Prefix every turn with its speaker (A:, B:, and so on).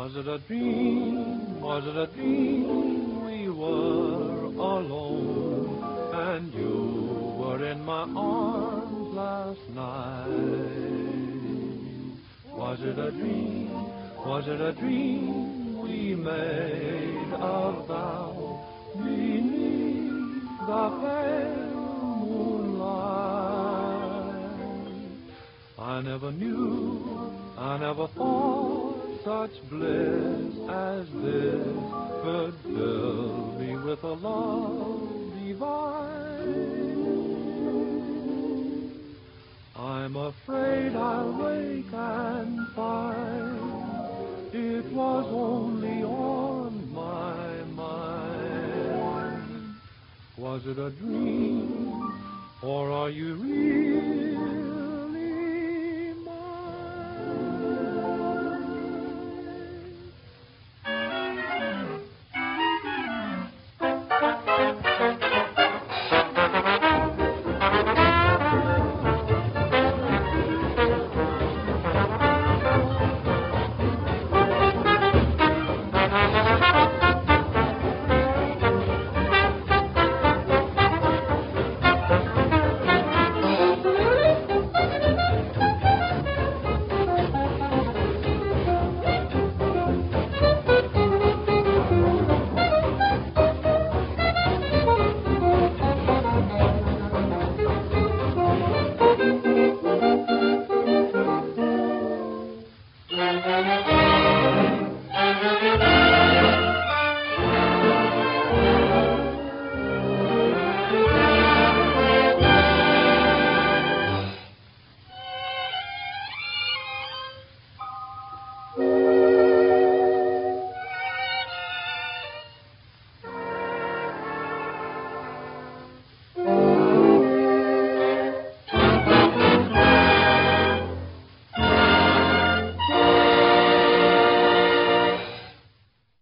A: Was it a dream? Was it a dream? We were alone, and you were in my arms last night. Was it a dream? Was it a dream? We made a vow beneath the pale moonlight. I never knew, I never thought such bliss as this could fill me with a love divine. I'm afraid I'll wake and find it was only on my mind. Was it a dream, or are you real?